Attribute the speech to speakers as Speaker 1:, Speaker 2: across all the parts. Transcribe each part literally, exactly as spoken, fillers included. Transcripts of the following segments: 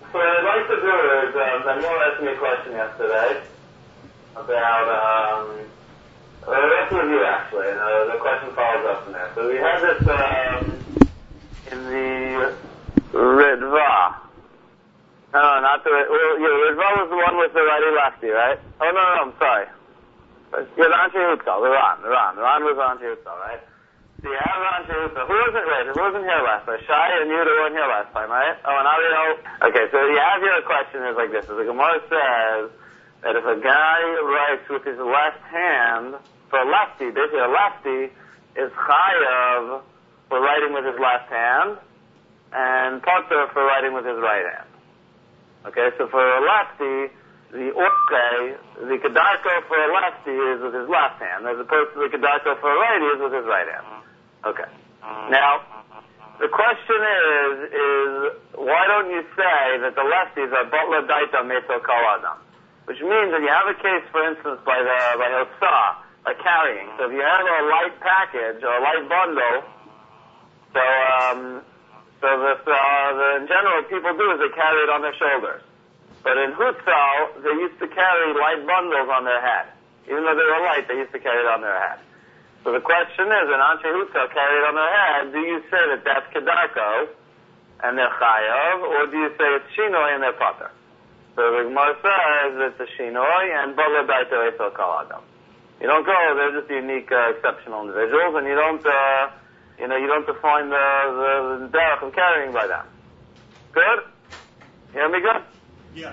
Speaker 1: So what I'd like to do is, um, Daniel asked me a question yesterday about, um, well, let's review actually, and uh, the question follows up from there. So we had this, um, in the Ritva. No, no, not the, well, yeah, Ritva was the one with the righty lefty, right? Oh, no, no, no, I'm sorry. Yeah, the Anshe Hutzal, the Ran, the Ran. The Ran was Anshe Hutzal, right? So you have Anshe Hutzal. Who wasn't, wait, who wasn't here last time? Shai and Yudah weren't here last time, right? Oh, and Ariel. Okay, so you have your question is like this. So the Gemara says that if a guy writes with his left hand, for a lefty, basically a lefty is chayav for writing with his left hand, and pater for writing with his right hand. Okay, so for a lefty, the orke, the kedarko for a lefty is with his left hand, as opposed to the kedarko for a righty is with his right hand. Okay. Now, the question is, is why don't you say that the lefties are butler daita meso kol adam? Which means that you have a case, for instance, by the by Hosah, by carrying. So if you have a light package or a light bundle, so um, so this, uh, the, in general, people do is they carry it on their shoulders. But in Hutzal, they used to carry light bundles on their head. Even though they were light, they used to carry it on their head. So the question is, in Anshe Hutzal carry it on their head, do you say that that's Kedarko and they're Chayav, or do you say it's Shinoi and they're Pater? So the Gemara says it's a Shinoi and Bala Daito Eto Kal Adam. You don't go, they're just unique, uh, exceptional individuals, and you don't, uh, you know, you don't define the, the, the derech of carrying by them. Good? You hear me good?
Speaker 2: Yeah.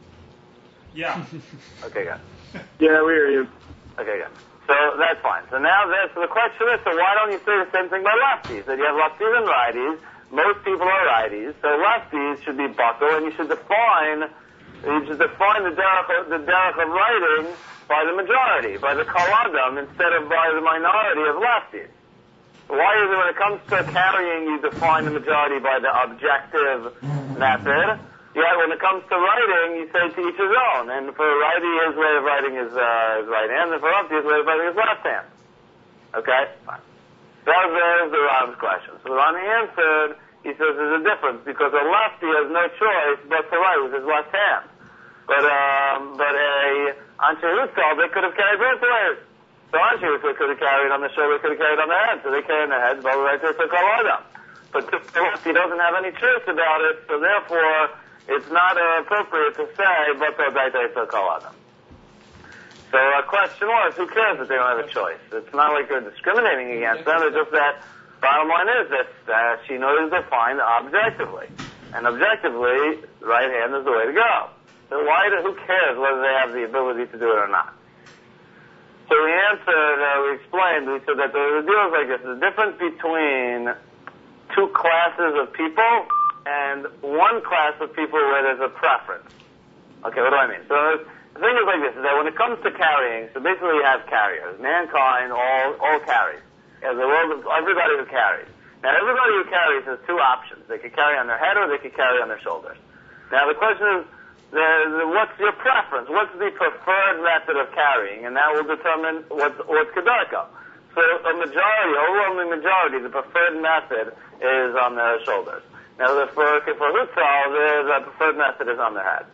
Speaker 2: Yeah.
Speaker 1: Okay, good.
Speaker 3: Yeah, we hear you.
Speaker 1: Okay, good. So that's fine. So now this, so the question is, so why don't you say the same thing by lefties? That you have lefties and righties. Most people are righties. So lefties should be buckle, and you should define, you should define the derech, the derech of writing by the majority, by the kol adam, instead of by the minority of lefties. Why is it when it comes to carrying, you define the majority by the objective method? Yet when it comes to writing, you say to each his own. And for a righty, his way of writing is uh, his right hand, and for lefty, his way of writing is left hand. Okay? Fine. So there's the Ram's question. So the Ram answered, he says there's a difference, because a lefty has no choice but to write with his left hand. But um, but a Anshe Hutzal, they could have carried both ways. So Anshe Hutzal could have carried on the shoulder, could have carried on the head. So they carry on their heads, but right there, so kol adam. But the lefty doesn't have any choice about it, so therefore, it's not uh, appropriate to say, but the daita is kol adam. So our question was, who cares that they don't have a choice? It's not like they're discriminating against them, it's just that bottom line is that uh, she knows defined objectively. And objectively, right hand is the way to go. So why do, who cares whether they have the ability to do it or not? So we answered, uh, we explained, we said that the deal is like this, the difference between two classes of people and one class of people where there's a preference. Okay, what do I mean? So the thing is like this, is that when it comes to carrying, so basically you have carriers. Mankind all all carries. Yeah, the world of everybody who carries. Now everybody who carries has two options. They could carry on their head or they could carry on their shoulders. Now the question is, the, the, what's your preference? What's the preferred method of carrying? And that will determine what's, what's kedarko. So a majority, overwhelming majority, the preferred method is on their shoulders. Now, for, for Hutzal, the preferred method is on their head.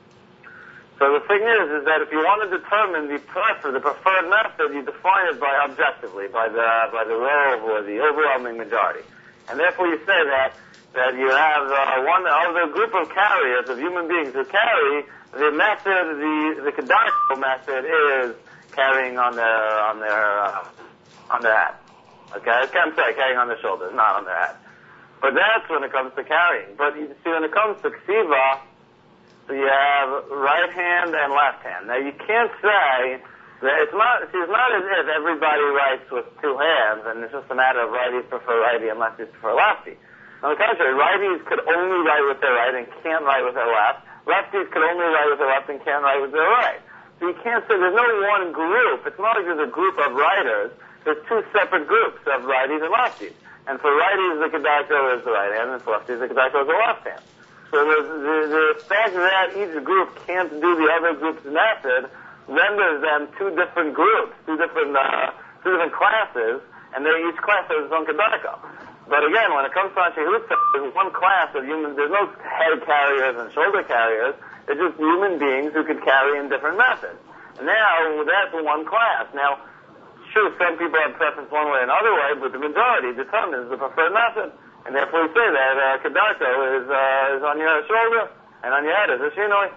Speaker 1: So the thing is, is that if you want to determine the prefer, the preferred method, you define it by objectively, by the by the rove or the overwhelming majority, and therefore you say that that you have uh, one of the group of carriers of human beings who carry the method, the the kedarko method is carrying on their on their uh, on their head. Okay, I'm sorry, carrying on their shoulders, not on their head. But that's when it comes to carrying. But you see, when it comes to ksiva, so you have right hand and left hand. Now you can't say that it's not. See, it's not as if everybody writes with two hands, and it's just a matter of righties prefer righty and lefties prefer lefty. On the contrary, righties could only write with their right and can't write with their left. Lefties could only write with their left and can't write with their right. So you can't say there's no one group. It's not like there's a group of writers. There's two separate groups of righties and lefties. And for righties, the kedarko is the right hand, and for lefties, the kedarko is the left hand. So the, the, the fact that each group can't do the other group's method renders them two different groups, two different uh, two different classes, and they each class has its own kedarko. But again, when it comes to Anshe Hutzah, there's one class of humans. There's no head carriers and shoulder carriers. They're just human beings who can carry in different methods. And now, that's one class. Now, sure, some people have preference one way or another way, but the majority determines the preferred method. And therefore we say that uh, Kedarko is, uh, is on your shoulder, and on your head is a Shinoi.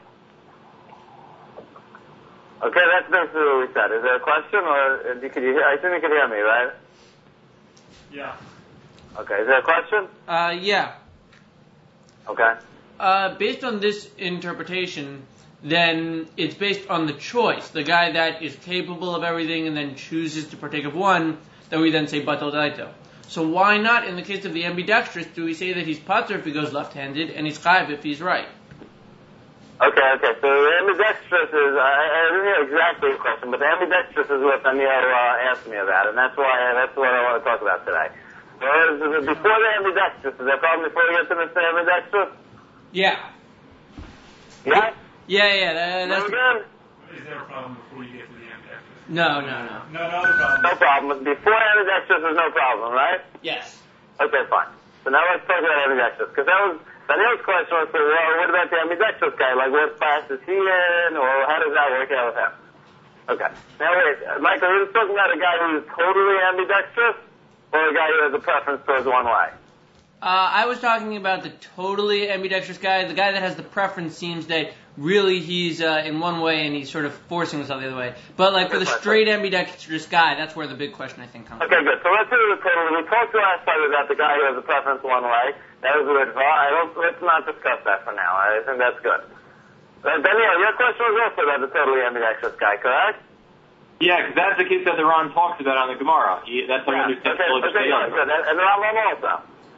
Speaker 1: Okay, that's basically what we said. Is there a question, or uh, could you hear, I assume you can hear me, right?
Speaker 2: Yeah.
Speaker 1: Okay, is there a question?
Speaker 3: Uh, yeah.
Speaker 1: Okay.
Speaker 3: Uh, based on this interpretation, then it's based on the choice. The guy that is capable of everything and then chooses to partake of one, that we then say batal daito. So why not, in the case of the ambidextrous, do we say that he's pater if he goes left-handed and he's chayiv if he's right?
Speaker 1: Okay, okay. So the ambidextrous is, I, I didn't hear exactly the question, but the ambidextrous is what Daniel uh, asked me about, and that's why that's what I want to talk about today. So before the ambidextrous, is there a problem before we get to the ambidextrous?
Speaker 3: Yeah.
Speaker 1: Yeah?
Speaker 3: Yeah, yeah. That, that's
Speaker 1: Again?
Speaker 2: Is there a problem before you get to the ambidextrous?
Speaker 3: no, no, no.
Speaker 2: No, no other problem.
Speaker 1: No problem. Before ambidextrous is no problem, right?
Speaker 3: Yes.
Speaker 1: Okay, fine. So now let's talk about ambidextrous, because that was, Daniel's question was, well, what about the ambidextrous guy? Like, what class is he in, or how does that work out with him? Okay. Now wait, Michael, are you talking about a guy who's totally ambidextrous, or a guy who has a preference towards one way?
Speaker 3: Uh, I was talking about the totally ambidextrous guy. The guy that has the preference seems that really he's uh, in one way and he's sort of forcing himself the other way. But like for the straight ambidextrous guy, that's where the big question I think comes.
Speaker 1: Okay, good. So let's do the totally. We talked last time about the guy who has a preference one way. That was good. I don't. Let's not discuss that for now. I think that's good. Uh, Daniel, your question was also about the totally ambidextrous guy, correct?
Speaker 4: Yeah, because that's the case that the Ron talks about on the Gemara. He, that's how
Speaker 1: Yeah.
Speaker 4: you understand.
Speaker 1: Okay, okay, good, good. And, and the Rambam also.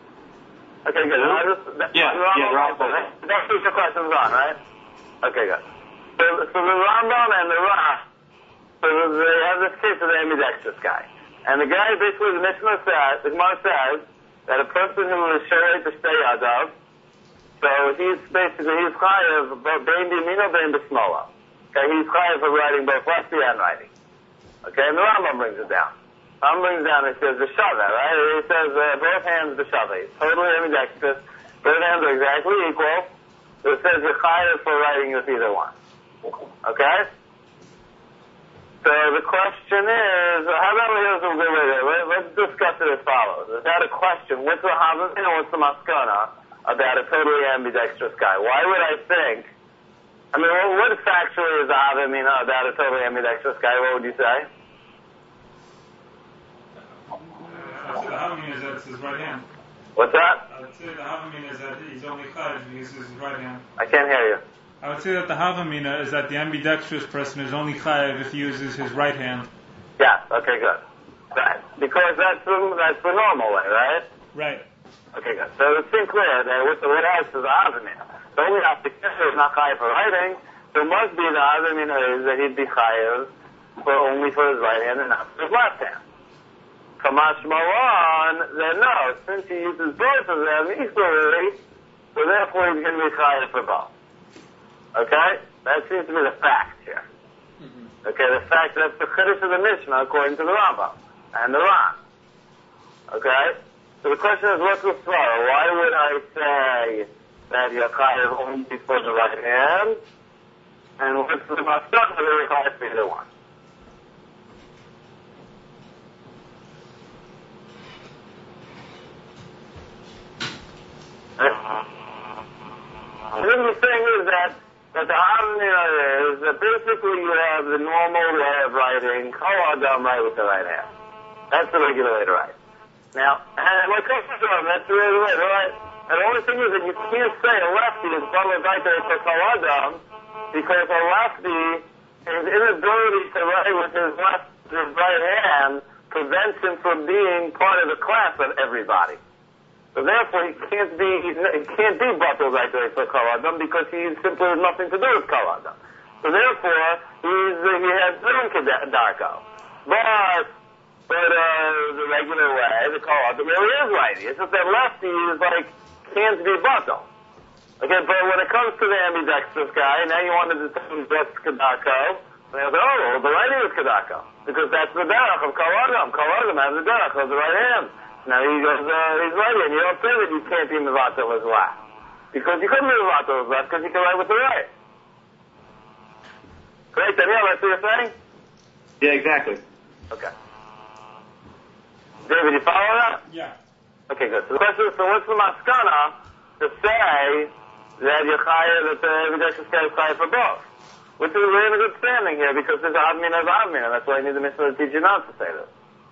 Speaker 1: Okay, good. I just, that,
Speaker 4: Yeah,
Speaker 1: the Rambam
Speaker 4: yeah, the Rambam
Speaker 1: also.
Speaker 4: also.
Speaker 1: That's what your question's on, right? Okay, good. So, so the Rambam and the Ra, so they have this case of the ambidextrous guy. And the guy, basically, the Mishnah says, the Gemara says, that a person who is sherei to stay adav, so he's basically, he's chayav, bein b'yamino, bein b'shmola. Okay, he's chayav for writing both lefty and righty. Okay, and the Rambam brings it down. Rambam brings it down and says the shava, right? He says uh, both hands the shava. He's totally ambidextrous. Both hands are exactly equal. So it says you're chayav for writing with either one. Okay? So the question is, how about we here's a good way to, let's discuss it as follows. Is that a question? What's the havamina and what's the maskana about a totally ambidextrous guy? Why would I think, I mean, what, what factually is the havamina about a totally ambidextrous guy? What would you say?
Speaker 2: I would say the Havamina is that it's his right hand.
Speaker 1: What's that?
Speaker 2: I would say the Havamina is that he's only chayiv because it's his right hand.
Speaker 1: I can't hear you.
Speaker 2: I would say that the Havamina is that the ambidextrous person is only chayiv if he uses his right hand.
Speaker 1: Yes, okay, good. Right. Because that's the, that's the normal way, right?
Speaker 2: Right.
Speaker 1: Okay, good. So it seems clear that what, what else is the havamina? The only application is not chayiv for writing, so it must be the havamina is that he'd be chayiv for only for his right hand and not for his left hand. Kamash Maran, then no, since he uses both of them equally, so therefore he's going to be chayiv for both. Okay? That seems to be the fact here. Mm-hmm. Okay, the fact that's the chiddush of the Mishnah according to the Rambam and the Ran. Okay? So the question is, what's the svara? Why would I say that you're chayiv only for the right hand? And what's the maskana that you're chayiv for either one? The other thing is that, that the havamina is that basically you have the normal way of writing, kol adam right with the right hand. That's the regular way to write. Now, and my question is, that's the regular way to write. And the only thing is that you can't say a lefty is probably right there for kol adam, because a lefty, his inability to write with his left, his right hand prevents him from being part of the class of everybody. So therefore, he can't be he can't be batal right there for kol adam because he simply has nothing to do with kol adam. So therefore, he's he has no kedarko. But but uh, the regular way, the kol adam really is righty. It's just that lefty is like can't be batal. Okay, but when it comes to the ambidextrous guy, now you want to determine just kedarko. And they say, oh, well, the righty is kedarko because that's the derech of kol adam. Kol adam has the derech of the right hand. Now he goes, uh, he's righty, and you don't say that you can't be mevatel his left. Because you couldn't be mevatel his left because you can write with the right. Great, Daniel, that's what you're saying?
Speaker 4: Yeah, exactly.
Speaker 1: Okay. David, you follow that?
Speaker 2: Yeah.
Speaker 1: Okay, good. So the question is, so what's the maskana to say that you're chayav, that the Videshus guy is chayav for both? Which is we're in a good standing here because there's a havmina of havmina. That's why I need the mitzvah to teach you not to say this.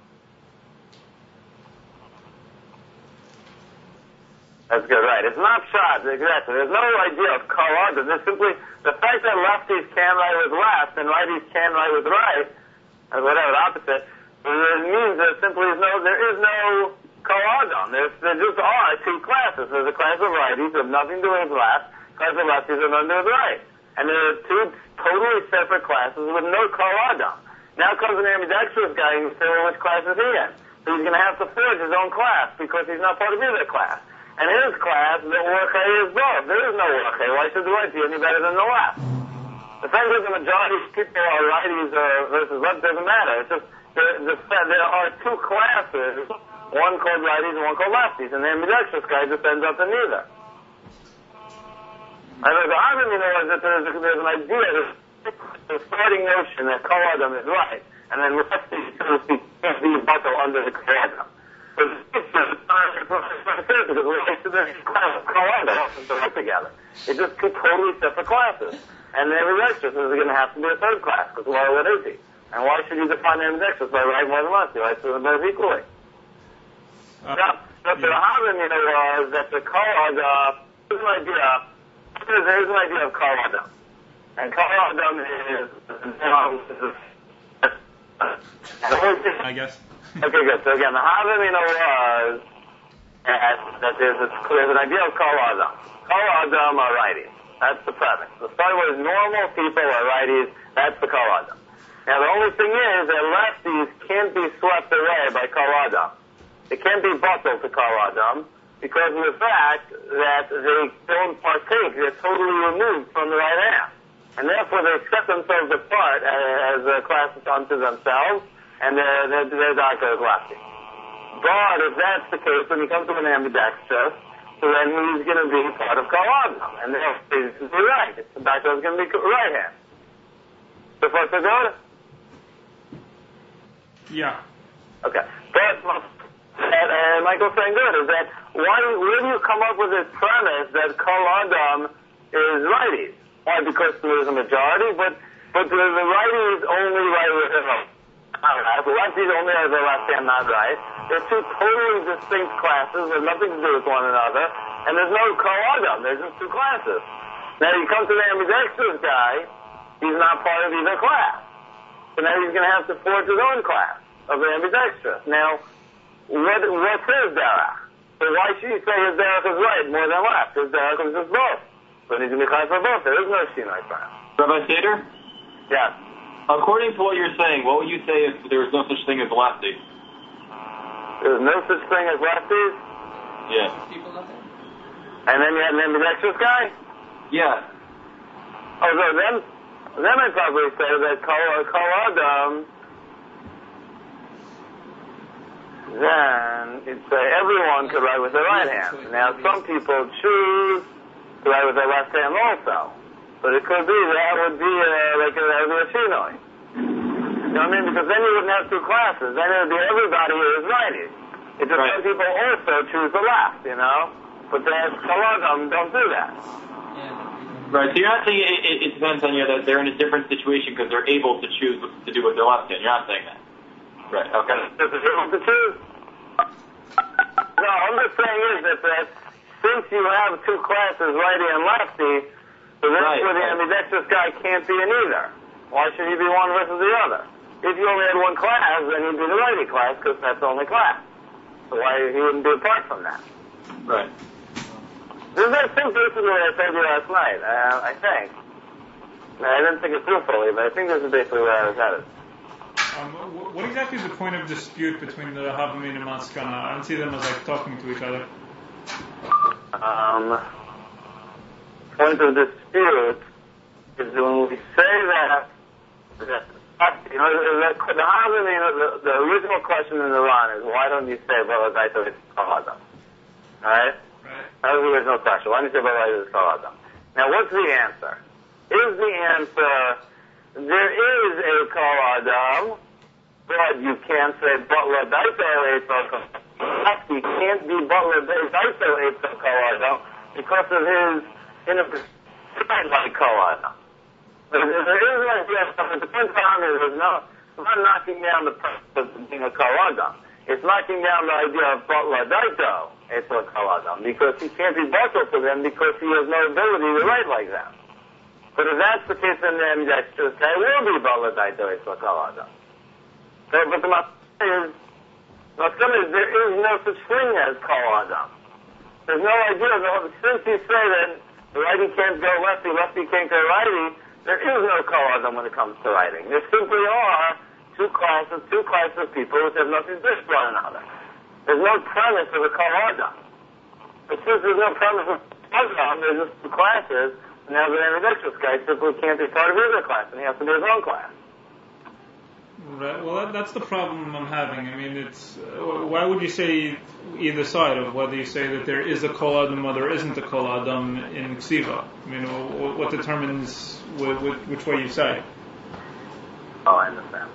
Speaker 1: That's good, right. It's not shot, exactly. There's no idea of kol adam. There's simply the fact that lefties can write with left and righties can write with right, or whatever, the opposite, it means that simply is no, there is no kol adam. There's, there just are two classes. There's a class of righties that have nothing to do with left, class of lefties that have nothing to do with right. And there are two totally separate classes with no kol adam. Now comes an ambidextrous guy and you say, well, which class is he in? So he's going to have to forge his own class because he's not part of either class. And in his class, the workhay is both. There is no workhay. Why should the right be any better than the left? The fact that the majority of people are righties or versus left doesn't matter. It's just the, the, there are two classes, one called righties and one called lefties, and the ambidextrous guy just ends up in neither. I know the argument is that there's, a, there's an idea, there's a starting notion that kol adam is right, and then lefties can't be buckle under the kol adam. But it's just because we're together. It's just two totally separate classes. And the ambidextrous is going to have to be a third class, because why would it be? And why should you define the ambidextrous by right more than left? You write them both equally. Uh, now, what the havmina was that the kol adam, there's an idea, there's an idea of kol adam. And kol adam is,
Speaker 2: I guess.
Speaker 1: Okay, good. So again, the havmina was that, that there's, a, there's an idea of kol adam. Kol adam are righties. That's the premise. The start was normal people are righties. That's the kol adam. Now the only thing is that lefties can't be swept away by kol adam. They can't be bottled to kol adam because of the fact that they don't partake. They're totally removed from the right hand. And therefore they set themselves apart as a class unto themselves, and they're, they're, they're darker as lefty. But if that's the case, when you come to an ambidextrous, so then he's going to be part of kol adam. And then he's going to be right. The doctor is going to be right hand. So far, so good?
Speaker 2: Yeah.
Speaker 1: Okay. But, and, and Michael's saying good, is that why, where do you come up with this premise that kol adam is righties? Why? Because there's a majority, but, but the, the righties only right with him. Alright, the lefties only have their left hand not right. They're two totally distinct classes with nothing to do with one another, and there's no kol adam. There's just two classes. Now you come to the ambidextrous guy, he's not part of either class. So now he's going to have to forge his own class of the ambidextrous. Now, what, what's his derech? So why should you say his derech is right more than left? His derech is just both. So he's going to be chayav for both. There is no shinoi for him.
Speaker 4: Rabbi Seder?
Speaker 1: Yes.
Speaker 4: According to what you're saying, what would you say if there was no such thing as lefty?
Speaker 1: There's no such thing as lefties?
Speaker 4: Yeah.
Speaker 1: And then you had an ambidextrous guy?
Speaker 4: Yeah.
Speaker 1: Oh, so then, then I'd probably say that kol, kol adam, then you'd say everyone could write with their right hand. Now, some people choose to write with their left hand also. But it could be that would be uh, like a, that would be a shinoi. You know what I mean? Because then you wouldn't have two classes. Then it would be everybody who is righty. It's just
Speaker 4: right.
Speaker 1: Some people also choose the left, you know? But there's kol adam don't do that.
Speaker 4: Right, so you're not saying it, it, it depends on you that they're in a different situation because they're able to choose what to do with their left hand. You're not saying that. Right, okay.
Speaker 1: Does it able to choose? No, I'm just saying is that, that since you have two classes, righty and lefty, so that's
Speaker 4: right,
Speaker 1: where the
Speaker 4: right.
Speaker 1: ambidextrous guy can't be in either. Why should he be one versus the other? If you only had one class, then he'd be the righty class because that's the only class. So why he wouldn't be apart from that?
Speaker 4: Right.
Speaker 1: This is, I think this is what I said to you last night, uh, I think. I didn't think it through fully, but I think this is basically where I was headed.
Speaker 2: Um, what exactly is the point of dispute between the havmina and maskana? I don't see them as like talking to each other.
Speaker 1: Um, point of dispute is when we say that, that You know, the, the, the, the, the original question in the Ran is, why don't you say Bala Daito is Kol Adam? Alright?
Speaker 2: Right.
Speaker 1: That was the original question. Why don't you say Bala Daito is Kol Adam? Now, what's the answer? Is the answer, there is a Kol Adam, but you can't say Bala Daito is Kol Adam. You can't be Bala Daito is Kol Adam because of his inability like Kol Adam. But there is an idea, it depends on it. There's no, it's not knocking down the purpose of being a Kol Adam. It's knocking down the idea of Bala Daito is Kol Adam because he can't be Batal to them because he has no ability to write like that. But if that's the case, then then that's just, that will be Bala Daito is Kol Adam. So, but the Maskana is, Maskana is, there is no such thing as Kol Adam. There's no idea, since you say that the righty can't go lefty, lefty can't go righty, there is no Kol Adam when it comes to writing. There simply are two classes, two classes of people which have nothing to do with one another. There's no premise of a Kol Adam. But since there's no premise of Kol Adam, there's just two classes, and now the ambidextrous guy simply can't be part of either class, and he has to be his own class.
Speaker 2: Right. Well, that, that's the problem I'm having. I mean, it's uh, why would you say either side of whether you say that there is a Kol Adam or there isn't a Kol Adam in Ksiva? I mean, what, what determines wh- wh- which way you say?
Speaker 1: Oh, I understand.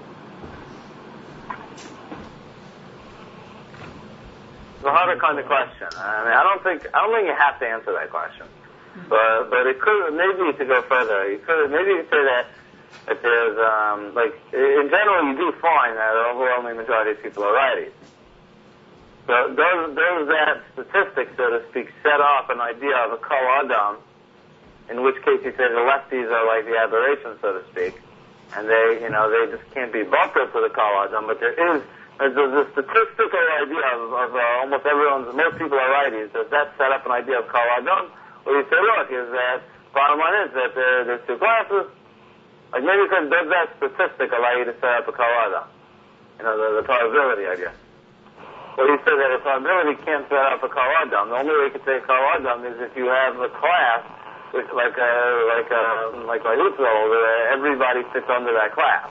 Speaker 1: It's a harder kind of question. I mean, I don't think I don't think you have to answer that question, but but it could maybe to go further. You could maybe you could say that. That there's, um, like, in general, you do find that the overwhelming majority of people are righties. So does, does that statistic, so to speak, set off an idea of a Kol Adam, in which case you say the lefties are like the aberration, so to speak, and they, you know, they just can't be buckled to the Kol Adam, but there is, there's a statistical idea of, of uh, almost everyone's, most people are righties. Does that set up an idea of Kol Adam? Or you say, look, is that, bottom line is that there, there's two classes. Like maybe because does that statistic allow you to set up a Kol Adam? You know, the, the probability, I guess. Well, you said that a probability can't set up a Kol Adam. The only way you can say Kol Adam is if you have a class, which like a, like a, like a Hutzol, where everybody fits under that class.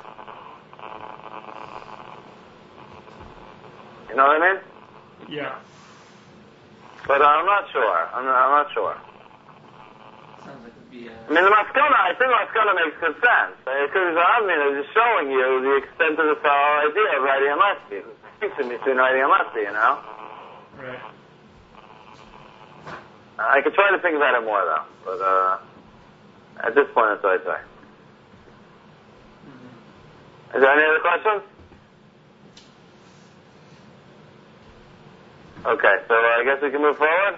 Speaker 1: You know what I mean?
Speaker 2: Yeah.
Speaker 1: But uh, I'm not sure. I'm, I'm not sure.
Speaker 3: Sounds like it would be, uh...
Speaker 1: I mean, the Maskana, I think the Maskana makes good sense. Because I mean, it's just showing you the extent of the whole idea of righty and lefty. The distinction between righty and lefty, you know?
Speaker 2: Right.
Speaker 1: Uh, I could try to think about it more, though. But, uh, at this point, that's what I'd say. Mm-hmm. Is there any other questions? Okay, so uh, I guess we can move forward?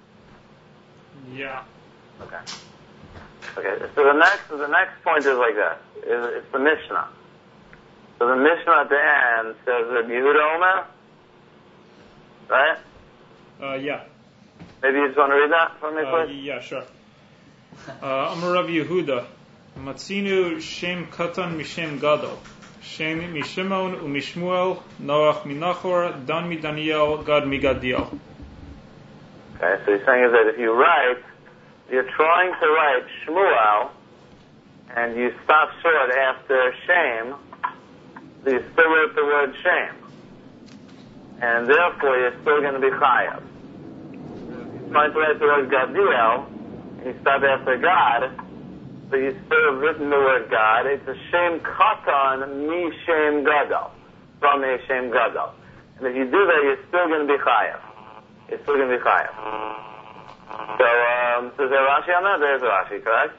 Speaker 2: Yeah.
Speaker 1: Okay. Okay, so the next the next point is like this. It's, it's the Mishnah. So the Mishnah at the end says that Yehuda Omer, right?
Speaker 2: Uh, yeah.
Speaker 1: Maybe you just want to read that for me,
Speaker 2: Uh,
Speaker 1: please?
Speaker 2: yeah, sure. Uh, Amar Rav Yehuda, Matzinu Shem Katan Mishem Gadol, Shem Mishimon Umishmuel, Noach Minachor, Dan Midaniel, Gad Migadiel.
Speaker 1: Okay, so he's saying is that if you write, you're trying to write Shmuel, and you stop short after Shem, so you still wrote the word Shem. And therefore you're still going to be Chayav. You're trying to write the word Gadiel, and you stop after God, so you still have written the word God. It's a Shem Katan Mi Shem Gadol, from a Shem Gadol. And if you do that, you're still going to be Chayav. You're still going to be Chayav. So, um, so is there Rashi on that? There's Rashi, correct?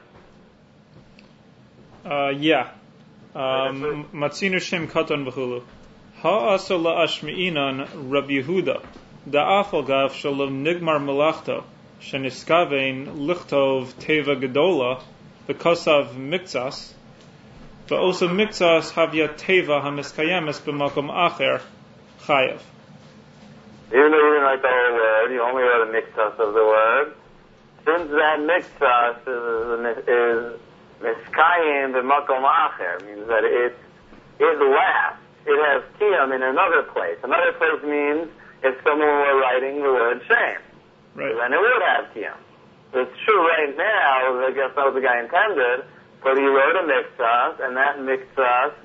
Speaker 2: Uh, yeah. Um, Matzinu Shem Katan V'chulu. Ha'asa la'ashmi'inan Rabbi Yehuda, da'afal gav shalom nigmar melachto, sheniskavein lichtov teva gedola, v'kosav mikzas, v'osa mikzas havya teva hamiskayemes b'makom acher, chayav.
Speaker 1: Even though you didn't write the whole word, you only wrote a mixtus of the word. Since that mixtus is, is miskayim b'makom acher, means that it, it lasts. It has kiyam in another place. Another place means if someone were writing the word shame,
Speaker 2: Right.
Speaker 1: then it would have kiyam. So it's true right now, I guess that was the guy intended, but he wrote a mixtas, and that mixtas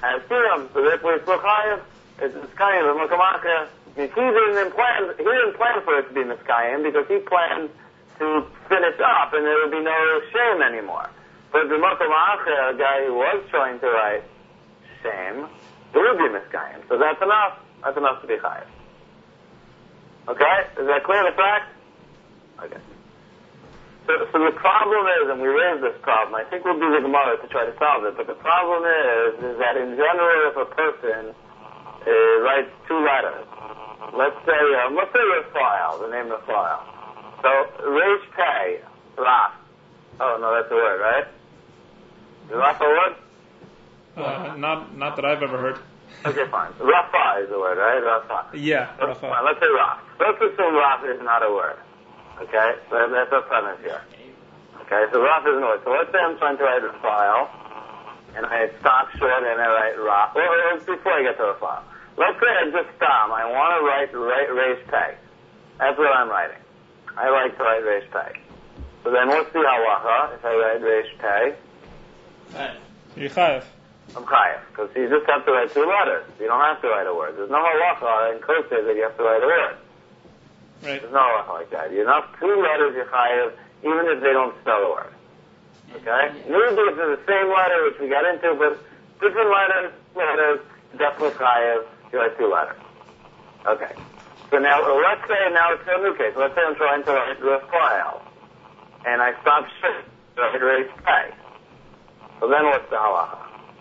Speaker 1: as Tiram. So therefore it's L'chayev. It's Miskayim and Makamaka. He didn't plan, he didn't plan for it to be Miskayim because he planned to finish up and there would be no shame anymore. But the Makamaka, a guy who was trying to write shame, it would be Miskayim. So that's enough. That's enough to be Chayev. Okay? Is that clear, the fact? Okay. So, so the problem is, and we raised this problem, I think we'll do the Gemara to try to solve it, but the problem is, is that in general, if a person uh, writes two letters, let's say, um, let's say your file, the name of the file. So, Reish Pei, Raf. Oh, no, that's a word, right? Is Raf a word?
Speaker 2: Uh, not, not that I've ever heard.
Speaker 1: Okay, fine. So Rafa is the word, right? Rafa.
Speaker 2: Yeah,
Speaker 1: Let's,
Speaker 2: Rafa.
Speaker 1: fine. Let's say Raf. Let's assume Raf is not a word. Okay? So that's our premise here. Okay, so Raf is an word. So let's say I'm trying to write a file, and I stop short and I write Raf. Well, well, before I get to the file. Let's say I just stop. I want to write Reish Pei. That's what I'm writing. I like to write Reish Pei. So then what's the halacha if I write Reish Pei?
Speaker 2: You're Chayev.
Speaker 1: I'm Chayev, because you just have to write two letters. You don't have to write a word. There's no halacha in Kosher that you have to write a word.
Speaker 2: Right.
Speaker 1: There's no halacha like that. You have two letters, you're Chayev, even if they don't spell a word. Okay? Maybe it's the same letter, which we got into, but different letters, letters, definitely Chayev, you write two letters. Okay. So now, let's say, now it's a new case. Let's say I'm trying to write a file, and I stop short, so I Reish Pei. So then what's the halacha?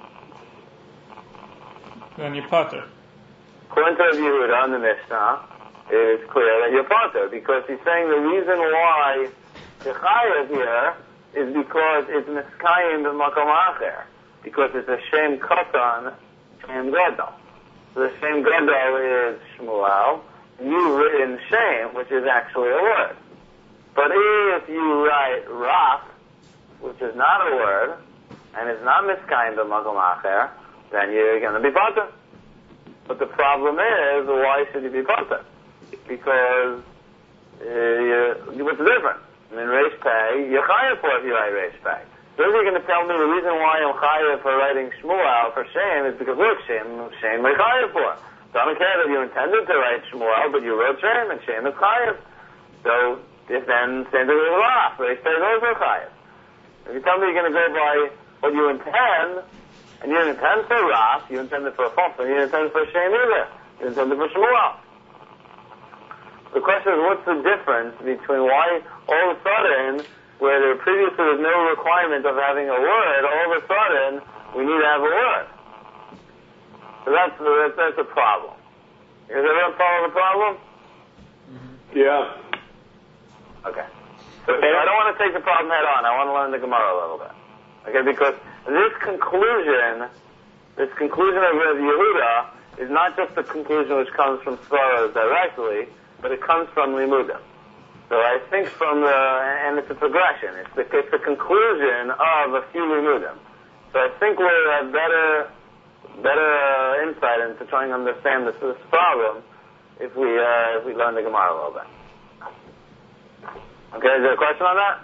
Speaker 2: Then you potter.
Speaker 1: According to Rabbi Yehuda in the Mishnah, it is clear that you're potter, because he's saying the reason why the Chayev here is because it's Miskayim b'makom acher, because it's a Shem Katan, Shem Gadol. So the Shem Gadol is Shmuel, you've written Shem, which is actually a word. But if you write Raf, which is not a word, and it's not Miskayim b'makom acher, then you're going to be potter. But the problem is, why should you be potter? Because uh, you, what's the difference? I mean, Reish Pei, you're Chayev for if you write Reish Pei. So if you're going to tell me the reason why I'm Chayev for writing Shmuel for Shem is because, look, Shem, Shem we're Chayev for. So I don't care that you intended to write Shmuel, but you wrote Shem, and Shem is Chayev. So if then, same thing with Raf, Reish Pei is also Chayev. If you tell me you're going to go by what you intend, and you didn't intend for Raf, you intended for a false, and you didn't intend for Shem either. You intended for Shmuel. The question is, what's the difference between why all of a sudden, where there previously was no requirement of having a word, all of a sudden, we need to have a word. So that's, that's, that's a problem. Is everyone follow the problem?
Speaker 4: Mm-hmm. Yeah.
Speaker 1: Okay. So I don't want to take the problem head on. I want to learn the Gemara a little bit. Okay, because this conclusion, this conclusion of Rabbi Yehuda is not just the conclusion which comes from Svarah directly, but it comes from Limudim. So I think from the, and it's a progression. It's the, it's the conclusion of a few Limudim. So I think we'll have better, better uh, insight into trying to understand this, this problem if we, uh, if we learn the Gemara a little bit. Okay, is there a question on that?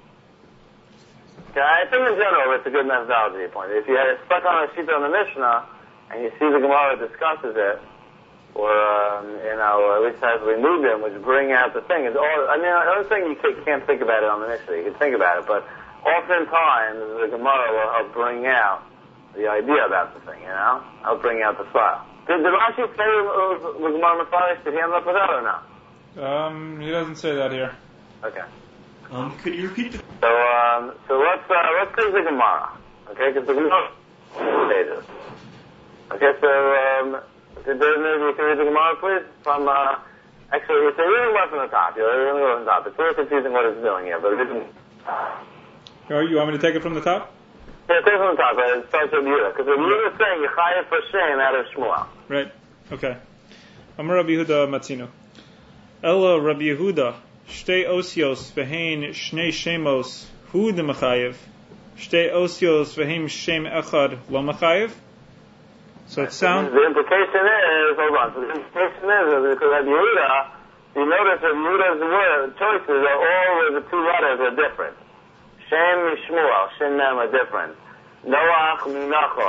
Speaker 1: Okay, I think in general it's a good methodology point. If you are stuck on a sheet on the Mishnah and you see the Gemara discusses it, or um, you know, at least has Limudim, which bring out the thing. It's all. I mean, I'm not saying you can't think about it on the Mishnah. You can think about it, but oftentimes the Gemara will help bring out the idea about the thing. You know, help bring out the style. Did, did Rashi say uh, the Gemara Mefarish? Did he end up with that or no?
Speaker 2: Um, he doesn't say that here.
Speaker 1: Okay.
Speaker 5: Um, could you repeat it?
Speaker 1: So, um, so let's, uh, let's take the Gemara. Okay, because the Gemara stages. Okay, so, um, did there, maybe you can read the Gemara, please? From, uh, actually, it's a reading right from the top. You're reading right from the top. It's a little confusing what it's doing here, but it isn't.
Speaker 2: Oh, you want me to take it from the top?
Speaker 1: Yeah, take it from the top, but it starts with Yehuda. Because Yehuda is saying, Yechayev for Shem out of Shmuel.
Speaker 2: Right, okay. Amar Rabbi Yehuda Matzino. Ella Rabbi Yehuda. Shtei osios v'hein shnei shemos hu de mechayev. Shtei osios v'hein shem echad lo mechayev. So it sounds.
Speaker 1: The implication is, hold on. So the implication is because Rabbi Yehuda, you notice that Yehuda's word choices are all where the two letters are different. Shem and Shmuel, Shem them are different. Noach Minachar.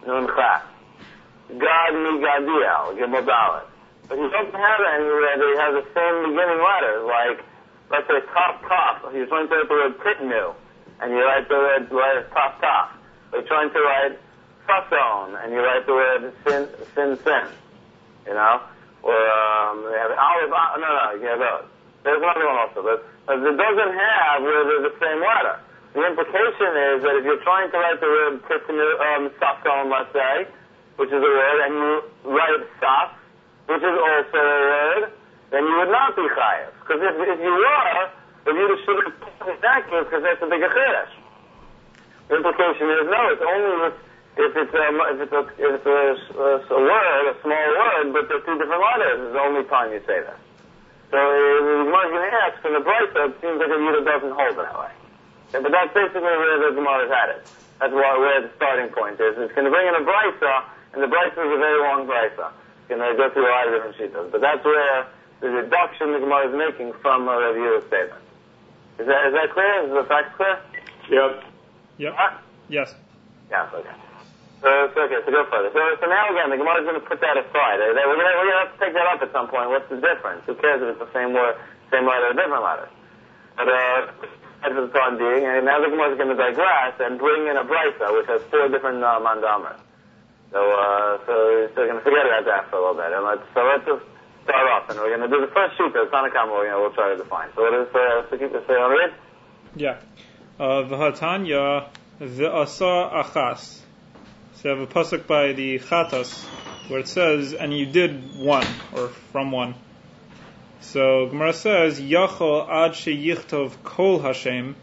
Speaker 1: Nun Chas. God Migadiel, Gimel Dalet. But you don't have anywhere that you have the same beginning letters, like, let's say top top. You're trying to write the word Titnu, and you write the word, word top top. Or you're trying to write Fason, and you write the word sin, sin, sin. You know? Or, um, they have Aleph, no, no, you have those. There's another one also, but uh, it doesn't have where they're the same letter. The implication is that if you're trying to write the word Titnu, um, Fason, let's say, which is a word, and you write Saf, which is also a word, then you would not be chayav. Because if, if you were, then you should have put that case because that's a bigger chiddush. The implication is no, it's only if, if it's a if it's a, if it's a, a, a word, a small word, but there's two different letters. It's the only time you say that. So the Gemara is going to ask from the Brisa, it seems like the Yudah doesn't hold it that way. Okay, but that's basically where the Gemara is at it. That's why, where the starting point is. It's going to bring in a Brisa, and the Brisa is a very long Brisa. It's going to go through a lot of different shittas. But that's where the deduction the Gemara is making from a Rav statement. Is that is that clear? Is the fact clear?
Speaker 4: Yep.
Speaker 2: Yep.
Speaker 1: Huh?
Speaker 2: Yes.
Speaker 1: Yes, okay. So, so, okay, so go further. So, so now again, the Gemara is going to put that aside. Uh, We're going we're to have to take that up at some point. What's the difference? Who cares if it's the same word, same letter, or different letter? But, uh, that's for the time being, and now the Gemara is going to digress and bring in a Brisa, which has four different uh, mandamras. So, uh, so, so we're going to forget about that for a little bit. And let's, so let's just start off, and we're going to do the first sheet, the Tanakama, we're going to, we'll try to define. So what is, uh, so keep this say on read?
Speaker 2: Yeah. Uh, V'hatanya v'asa achas. So you have a pasuk by the Chatas where it says, and you did one, or from one. So Gemara says, Yachol ad sheyichtov kol Hashem,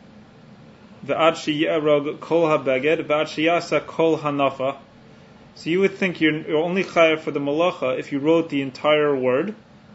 Speaker 2: v'ad sheyerog kol habeged, v'ad sheyasa kol hanafa. So you would think you're, you're only chayav for the malacha if you wrote the entire word,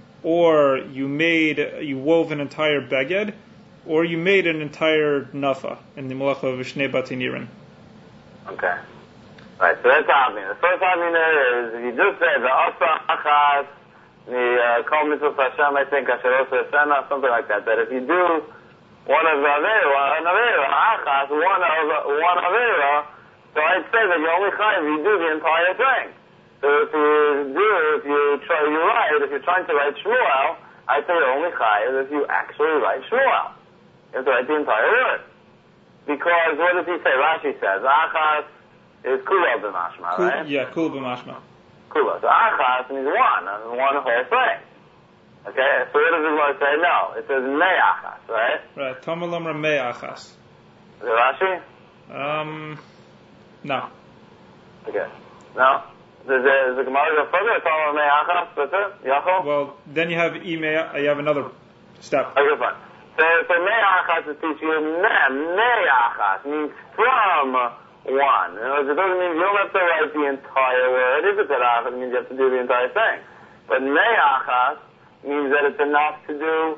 Speaker 2: or you made, you wove an entire beged, or you made an entire nafa in the malacha of Shnei Batinirin.
Speaker 1: Okay. Right, so that's Avnina. The first Avnina is, if you just say, the Asa Achas, the Kol Mitzvah Hashem, I think, Asher Osa Esena, something like that, that if you do one of the Avera, an Avera, Achas, one of, one Avera, so I'd say that you only chayav if you do the entire thing. So if you do, if you try, you write, if you're trying to write Shmuel, I'd say you're only chayav if you actually write Shmuel. You have to write the entire word. Because what does he say? Rashi says, Achas is Kula b'mashma,
Speaker 2: Kul,
Speaker 1: right?
Speaker 2: Yeah, Kula b'mashma.
Speaker 1: Kula. So Achas means one, and one whole thing. Okay, so what does the Gemara say? No, it says Me'achas, right?
Speaker 2: Right, Tomalomra Me'achas.
Speaker 1: Is it Rashi?
Speaker 2: Um, no.
Speaker 1: Okay. No? Does the, does the Gemara go further? Tomalomra Me'achas, that's it? Yachol?
Speaker 2: Well, then you have Ime, you have another step.
Speaker 1: Okay, fine. So, so Me'achas is teaching you Mem, Me'achas means from one. In other words, it doesn't mean you don't have to write the entire word. If it's an achas, it means you have to do the entire thing. But me'achas means that it's enough to do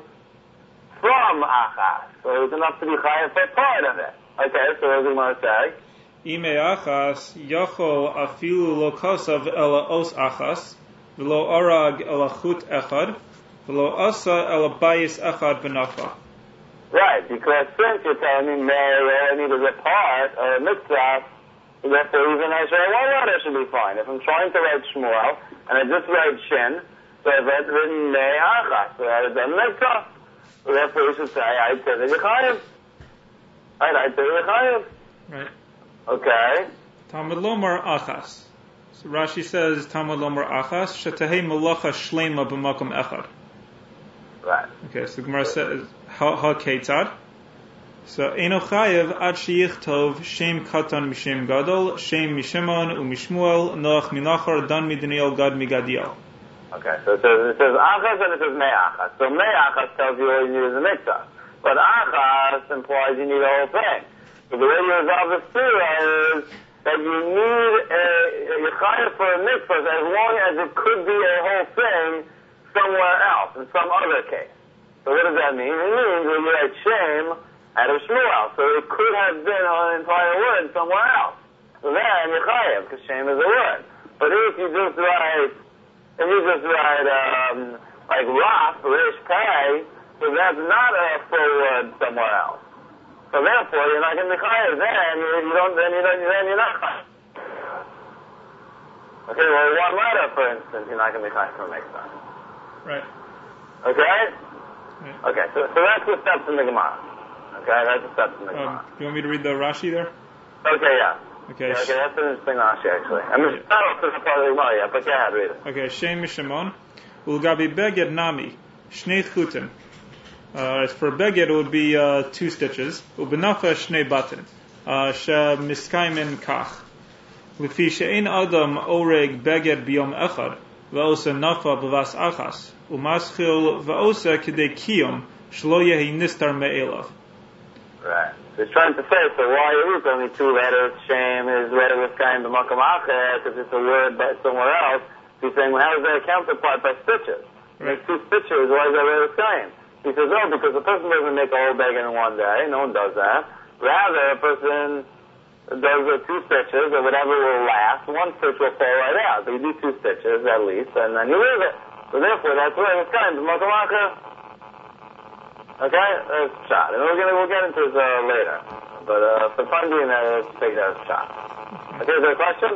Speaker 1: from achas. So it's enough to be chayav for part of it. Okay, so what does the Gemara say?
Speaker 2: Ime achas, yachol afilu lo kosav ela os achas, v'lo orag ela chut echad, v'lo asa ela bayis echad v'nafa.
Speaker 1: Right, because since you're telling me Mary only was a part of a mitzvah, so therefore even I say one letter should be fine. If I'm trying to write Shmuel, and I just write Shin, so I've written Me'achas, so I've done mitzvah. So therefore you should say, I'd say the Yechayiv. Right, I'd say the Yechayiv.
Speaker 2: Right.
Speaker 1: Okay.
Speaker 2: Talmud lomar achas. So Rashi says, Talmud lomar achas, shetahei malacha shlema b'makom echad.
Speaker 1: Right.
Speaker 2: Okay, so the Gemara says, ha ketzad. So eno chayev ad sheyichtov shem katan mishem gadol, shem mishimon umishmuel, noach minachar, dan midniel, gad migadiel.
Speaker 1: Okay, so it says, it says achas and it says me'achas. So me'achas tells you all you need is a mitzvah. But achas implies you need a whole thing. So the way you resolve the surah is that you need a, a chayev for a mitzvah as long as it could be a whole thing somewhere else, in some other case. So what does that mean? It means when you write Shem out of Shmuel. So it could have been an entire word somewhere else. So then you're chayav, because Shem is a word. But if you just write, if you just write, um, like Raf, Rish, Pei, so that's not a full word somewhere else. So therefore, you're not going to be chayav then, you, you don't, then, you don't, then you're not chayav. Okay, well, one letter, for instance, you're not going to be chayav from a mikvah.
Speaker 2: Right.
Speaker 1: Okay?
Speaker 2: Right.
Speaker 1: Okay, so, so that's the steps in the Gemara. Okay, that's the steps in the Gemara.
Speaker 2: Um, you want me to read the Rashi there?
Speaker 1: Okay, yeah.
Speaker 2: Okay.
Speaker 1: Yeah, okay, that's an interesting Rashi, actually. I mean, it's not also the part of the Gemara yet, but go ahead, read it.
Speaker 2: Okay, Shem Mishimon. Ulgabi beged nami. Shnei chutim. Uh, for beged, it would be uh, two stitches. Ubenafa shnei batin. She miskaimin kach. Lefi she'ein adam oreg beged biyom echad. Va'osa nafa b'vas achas. Umaschil va'osa kidei kiyom. Shlo yehi nistar me'elav.
Speaker 1: Right. So he's trying to say, so why is only two letters? Shame is letter with kind of makom acher, because it's a word by somewhere else. He's saying, well, how is that a counterpart by stitches?
Speaker 2: Right.
Speaker 1: There's two stitches, why is that letter same? He says, oh, because a person doesn't make a whole bag in one day. No one does that. Rather, a person does uh, two stitches, or whatever will last. One stitch will fall right out. So you do two stitches, at least, and then you leave it. So therefore, that's where it's kind of makom acher. Okay, that's a shot. And we're gonna we'll get into this uh, later. But uh, for fun being there, let's take that as a shot. Okay, is there a question?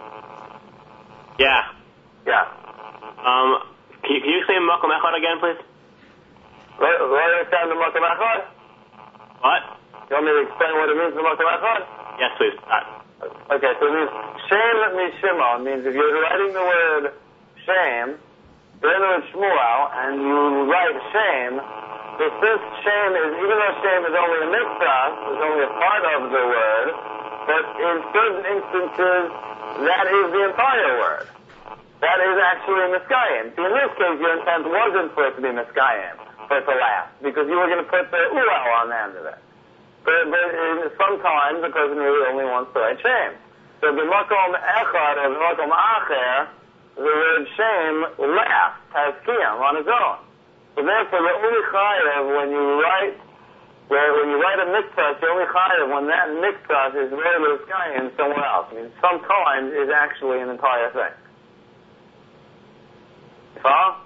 Speaker 6: Yeah.
Speaker 1: Yeah.
Speaker 6: Um, can you, can you explain makom echad again, please?
Speaker 1: Right, right understand the makom echad?
Speaker 6: What?
Speaker 1: You want me to explain what it means to makom echad?
Speaker 6: Yes, please. Uh,
Speaker 1: Okay, so it means shem mishimon means if you're writing the word shame, you're in the word shmuel, and you write shame. So since shame is, even though shame is only a mitzvah, is only a part of the word, but in certain instances, that is the entire word. That is actually miskayim. See, in this case, your intent wasn't for it to be miskayim, for it to last, because you were going to put the u'el on the end of it. But, but in, sometimes the person really only wants to write shame. So the makom echad or the makom acher, the word shame lasts, has kiyam on its own. So therefore, the only chayav when you write, where when you write a mitzvah, the only chayav when that mitzvah is really miskayim somewhere else. I mean, sometimes is actually an entire thing. Follow?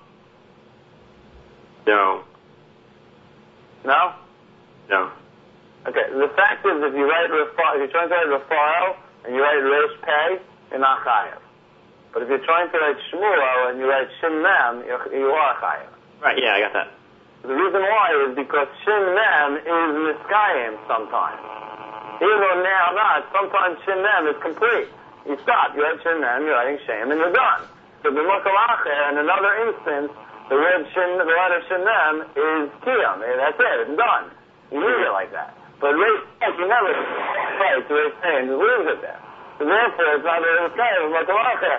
Speaker 6: no.
Speaker 1: No?
Speaker 6: No.
Speaker 1: Okay. The fact is, if you write Rafal, if you're trying to write Rafal and you write Reish Pei, you're not chayav. But if you're trying to write Shmuel and you write Shin Mem, you are chayav.
Speaker 6: Right, yeah, I got that.
Speaker 1: The reason why is because Shin Mem is miskayim sometimes. Even though now not, sometimes Shin Mem is complete. You stop, you write Shin Mem, you're writing Shem, and you're done. So the makom acher, in another instance, the word Shin, the letter Shin Mem is kiyam. That's it, it's done. You leave it like that. But Reish Pei, you never say to Reish Pei and just leaves it there. So therefore, it's not a miskayim, it's makom acher.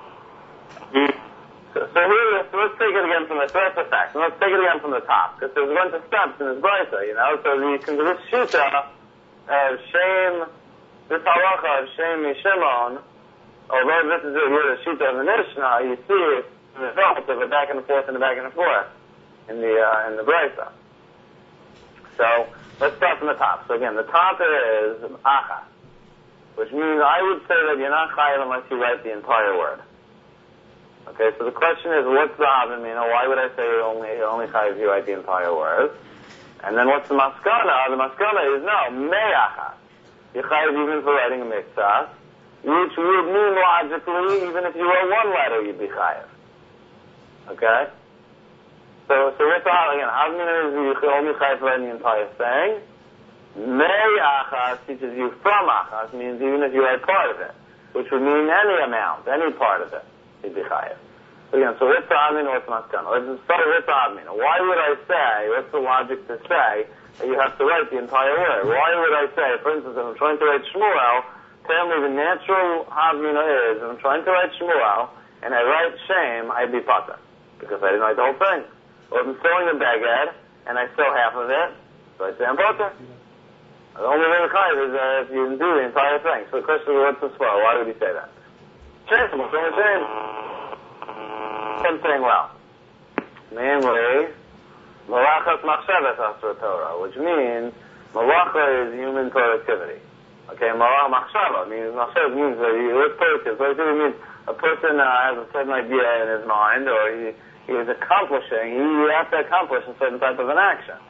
Speaker 1: So, so here, so let's take it again from the first effect, and let's take it again from the top, because there's a bunch of steps in this brisa, you know. So the this shita of shame, this halacha of shame mishimon, although this is here the shita of the Mishnah, you see the results of it back and forth and the back and forth in the uh, in the brisa. So let's start from the top. So again, the top is achas, which means I would say that you're not chayav unless you write the entire word. Okay, so the question is, what's the havim? You know, why would I say only only chayav you write the entire word? And then what's the maskana? The maskana is no me'achas. You chayav even for writing a mitzvah, which would mean logically, even if you wrote one letter, you'd be chayav. Okay. So, so what's the havim again? Havim is you only chayav for writing the entire thing. Me'achas teaches you from achas, means even if you write part of it, which would mean any amount, any part of it. You'd be chayav. So again, so what's the admin or what's the maskana? Let's start with the admin. Why would I say, what's the logic to say, that you have to write the entire word? Why would I say, for instance, if I'm trying to write Shmuel, tell me the natural admina is, if I'm trying to write Shmuel, and I write Shem, I'd be pater. Because I didn't write the whole thing. Or if I'm selling a bagad, and I sell half of it, so I say I'm pater. The only way to chayav is uh, if you didn't do the entire thing. So the question is, what's the swell? Why would he say that? Same thing. Same thing well. Namely, malachas machshavas asur Torah, which means malacha is human productivity. Okay, malach machshava means machshav means that he is productive. So it means a person uh, has a certain idea in his mind, or he, he is accomplishing. He has to accomplish a certain type of an action.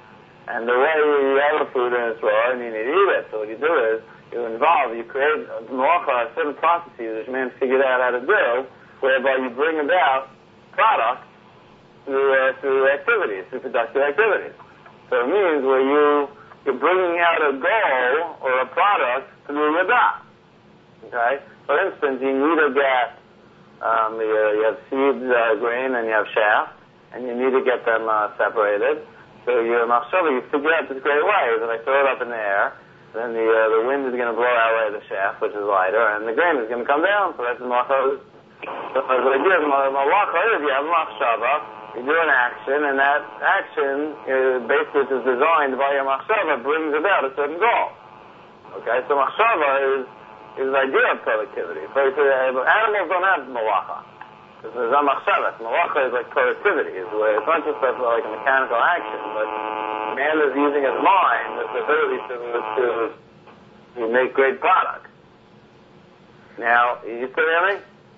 Speaker 1: And the way you have a food and it's raw and you need to eat it. So what you do is, you involve, you create a malacha, certain processes which man figured out how to do, whereby you bring about products through, uh, through activities, through productive activities. So it means where you, you're bringing out a goal or a product through your dot. Okay? For instance, you need to get, um, you, you have seeds, uh, grain, and you have chaff, and you need to get them uh, separated. So your machshava, you figure out this great way that I throw it up in the air, then the uh, the wind is going to blow out away the shaft, which is lighter, and the grain is going to come down. So that's the malacha. So the idea of malacha is you have machshava, you do an action, and that action, uh, basically, is designed by your machshava, brings about a certain goal. Okay, so machshava is is the idea of productivity. Productivity. Animals don't have malacha. This is a machshava. Malacha is like productivity. It's, where it's not just like a mechanical action, but man is using his mind, this ability to, to, to make great products. Now, you still hear me?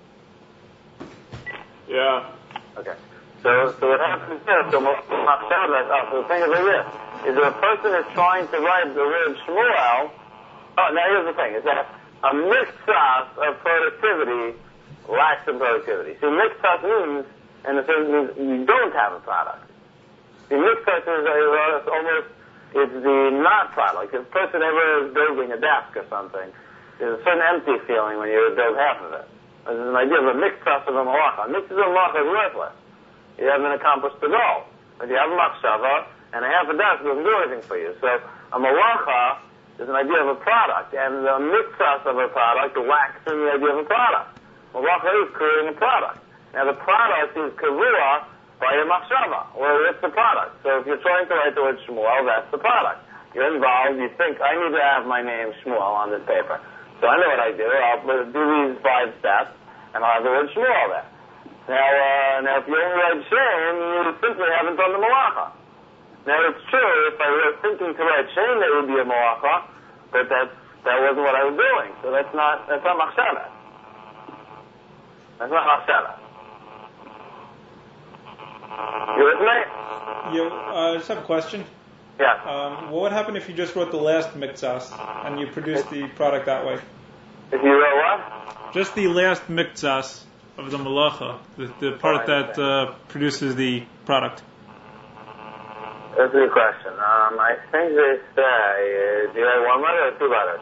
Speaker 2: Yeah.
Speaker 1: Okay. So, so what happens here, so machshava, oh, so the thing is like this, is if a person is trying to write the word Shmuel, oh, now here's the thing, is that a mitzvah of productivity lacks in productivity. See, mitzvah means, and it means you don't have a product. The mitzvah is uh, almost, it's the not product. If a person ever is building a desk or something, there's a certain empty feeling when you build half of it. There's an idea of a mitzvah of a malacha. A mitzvah of a malacha is worthless. You haven't accomplished the goal. If you have a machshava, and a half a desk doesn't do anything for you. So a malacha is an idea of a product, and the mitzvah of a product lacks in the idea of a product. Malacha is creating a product. Now the product is kavua by your machshava, or it's the product. So if you're trying to write the word Shmuel, that's the product. You're involved, you think, I need to have my name Shmuel on this paper. So I know what I do. I'll do these five steps, and I'll have the word Shmuel there. Now, uh, now if you only write Shem, you simply haven't done the malacha. Now it's true, if I were thinking to write Shem, there would be a malacha, but that's, that wasn't what I was doing. So that's not, that's not machshava. That's not machshava. You with me?
Speaker 2: You, uh, I just have a question.
Speaker 1: Yeah.
Speaker 2: Um, what would happen if you just wrote the last miktsas and you produced the product that way?
Speaker 1: If you wrote what?
Speaker 2: Just the last miktsas of the malacha, the, the part
Speaker 1: Oh,
Speaker 2: that uh, produces the product.
Speaker 1: That's a good question. Um, I think they say, uh, do you have one letter or two letters?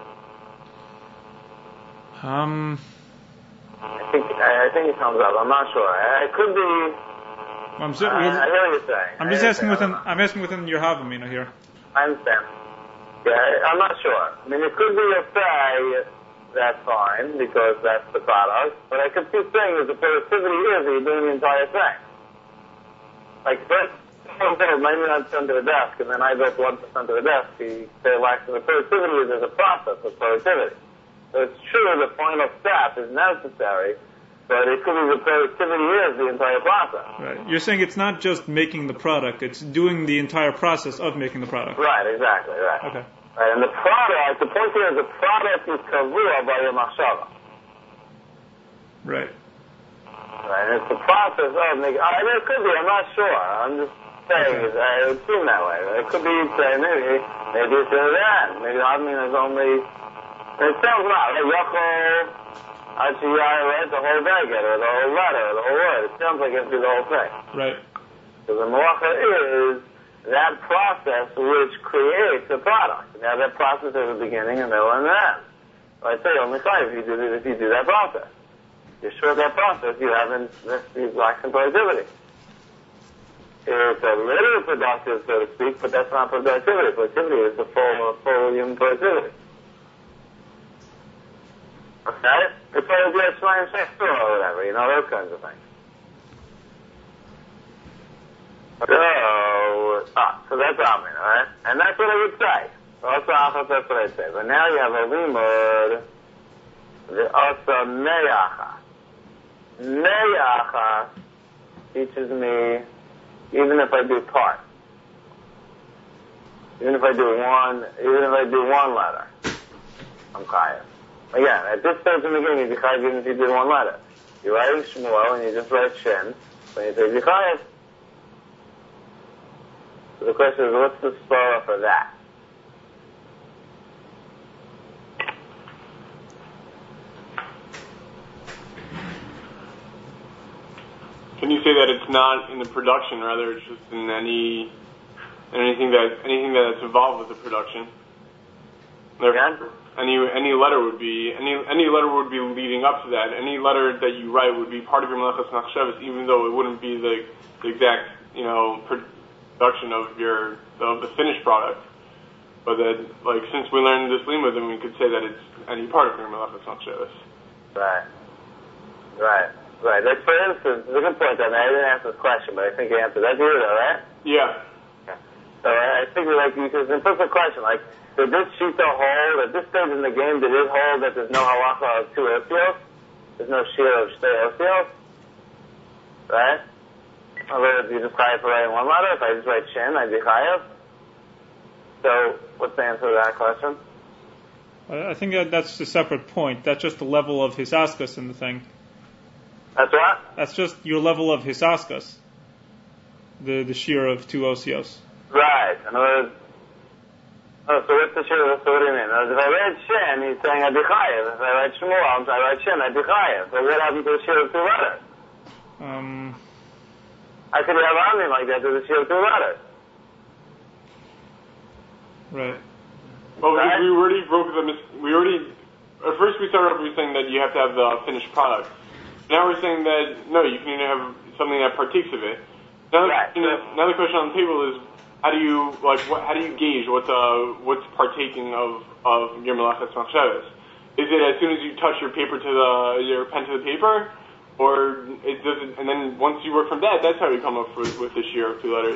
Speaker 2: Um,
Speaker 1: I think I, I think it comes up. I'm not sure. I, it could be.
Speaker 2: I'm, just,
Speaker 1: Uh, I hear what you're saying.
Speaker 2: I'm
Speaker 1: I
Speaker 2: just
Speaker 1: hear
Speaker 2: asking
Speaker 1: what you're
Speaker 2: within.
Speaker 1: saying.
Speaker 2: I'm asking within your havamina here.
Speaker 1: I understand. Yeah, I, I'm not sure. I mean, it could be a say. That's fine because that's the product. But I could keep saying that the productivity is that you're doing the entire thing. Like first, maybe not percent of the desk, and then I built one percent of the desk. You say lacks in the productivity is there's a process of productivity. So it's true the final step is necessary, but it could be the productivity is the entire process.
Speaker 2: Right. You're saying it's not just making the product; it's doing the entire process of making the product.
Speaker 1: Right, exactly, right.
Speaker 2: Okay.
Speaker 1: Right, and the product, the point here is the product is kavua by your machshava.
Speaker 2: Right.
Speaker 1: Right, and it's the process of making, I mean, it could be, I'm not sure. I'm just saying,
Speaker 2: Okay.
Speaker 1: it, it would seem that way. It could be, say, maybe, maybe it's in that. Maybe I mean there's only, it sounds right, like Yachol, Achiyah, right, the whole Beged, or the whole letter, or the whole word. It sounds like it would be the whole thing.
Speaker 2: Right.
Speaker 1: So the malacha is that process which creates a product. Now that process has a beginning, a middle, and an end. So I'd say only five if you do if you do that process. You're short that process, you haven't these lacks in productivity. It's a little productive, so to speak, but that's not productivity. Productivity is the full full human productivity. Okay? It's like a good science sector or whatever, you know, those kinds of things. So, ah, so that's Amin, alright? And that's what I would say. Also, that's what I'd say. But now you have a limud, the Asa Meyacha. Meyacha teaches me, even if I do part, even if I do one, even if I do one letter, I'm chayav. Again, at this stage in the beginning, you're chayav even if you did one letter. You're writing Shmuel and you just write Shem, when you say you're chayav. So the question is, what's the svara for that?
Speaker 7: Can you say that it's not in the production, rather it's just in any anything that anything that's involved with the production? Therefore, any any letter would be any any letter would be leading up to that. Any letter that you write would be part of your melechas machshavas, even though it wouldn't be the, the exact you know production of your of the finished product. But that like since we learned this limud, then we could say that it's any part of your melechas machshavas.
Speaker 1: Right. Right. Right. Like for instance, it's a good point. That I didn't answer this question, but I think you answered. That's you, though, right?
Speaker 7: Yeah.
Speaker 1: So I think like because it's a perfect question. Like, did this shita hold at this stage in the game? Did it hold that there's no halacha of two osios? There's no shir of shtei osios, right? In other words, you just chayav for writing one letter. If I just write shin, I'd be chayav. So what's the answer to that question?
Speaker 2: I think that that's a separate point. That's just the level of his askas in the thing.
Speaker 1: That's what?
Speaker 2: That's just your level of his askas. The the shir of two osios.
Speaker 1: Right. In other words, oh, so what's the shir? So what do you mean? In other words, if I write shin, he's saying I'd be chayav. If I write shmuel, I write shin, I'd be chayav. So what happens to the shir of two letters?
Speaker 2: Um.
Speaker 1: How could you have something like that to the shir of two letters?
Speaker 2: Right.
Speaker 7: Well, because we already broke the mis- we already at first we started off with saying that you have to have the finished product. Now we're saying that no, you can have something that partakes of it. Now,
Speaker 1: right.
Speaker 7: the, now the question on the table is, how do you like? What, how do you gauge what's uh what's partaking of of your melachas machshavas? Is it as soon as you touch your paper to the your pen to the paper, or it doesn't? And then once you work from that, that's how you come up with with the shir of two letters.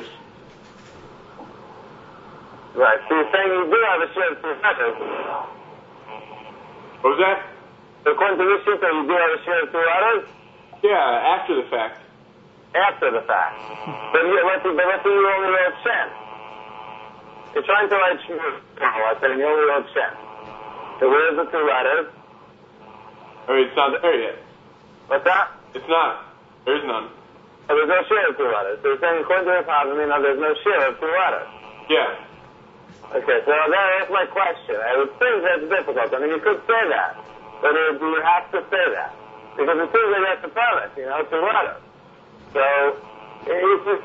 Speaker 1: Right. So you're saying you do have a shir of two letters.
Speaker 7: What was that?
Speaker 1: So according to this shita, you do have a share of two letters?
Speaker 7: Yeah, after the fact.
Speaker 1: After the fact. But you, let's see, but let's say you only wrote shen. You're trying to write shmuel, let's say, and you only wrote shen. So where's the two letters?
Speaker 7: Oh, it's not there yet.
Speaker 1: What's that?
Speaker 7: It's not. There's none.
Speaker 1: Oh, there's no share of two letters. So you're saying according to this Hazami, now there's no share of two letters.
Speaker 7: Yeah.
Speaker 1: Okay, so that's my question. I would think that's difficult. I mean, you could say that. But uh, do you have to say that? Because it seems like that's the premise, you know, two letters. So, it's just,